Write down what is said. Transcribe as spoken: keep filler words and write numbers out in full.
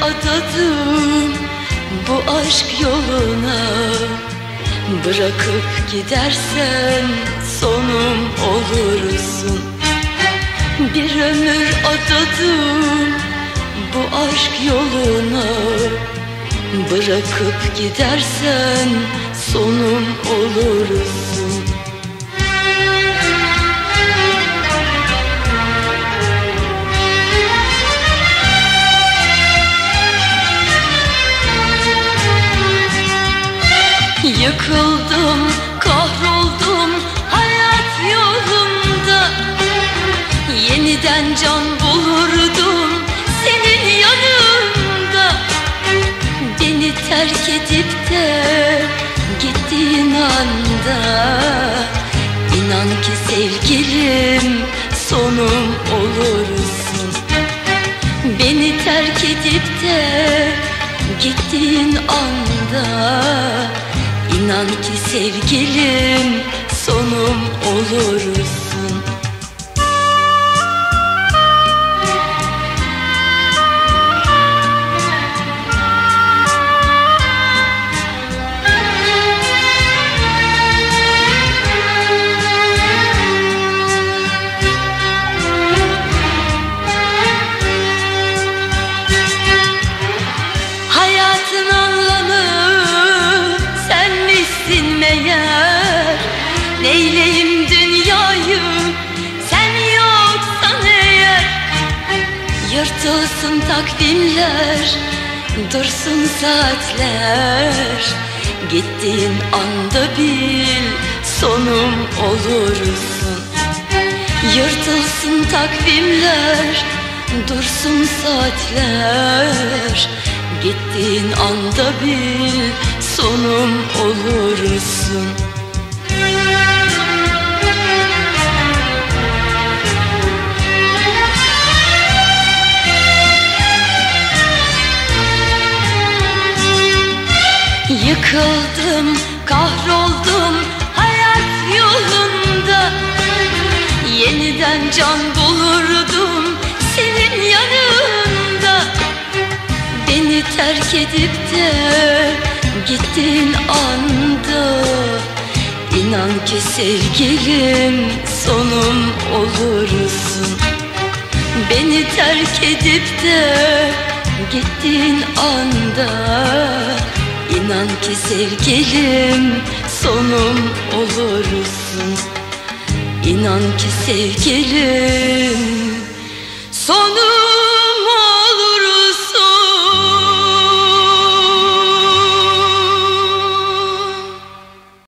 adadım bu aşk yoluna. Bırakıp gidersen sonum olursun. Bir ömür adadım bu aşk yoluna. Bırakıp gidersen sonum olursun. Yıkıldım, kahroldum hayat yolunda. Yeniden can bulurdum senin yanında. Beni terk edip de gittiğin anda, İnan ki sevgilim sonum olursun. Beni terk edip de gittiğin anda, İnan ki sevgilim sonum olursun. Hayatın anlamı sen misin meğer? Neyleyim dünyayı sen yoksan eğer? Yırtılsın takvimler, dursun saatler. Gittiğin anda bil sonum olursun. Yırtılsın takvimler, dursun saatler. Gittiğin anda bil sonum olursun. Yıkıldım, kahroldum hayat yolunda. Yeniden can bulurdum senin yanında. Beni terk edip de gittiğin anda, İnan ki sevgilim sonum olursun. Beni terk edip de gittiğin anda, İnan ki sevgilim sonum olursun. İnan ki sevgilim sonum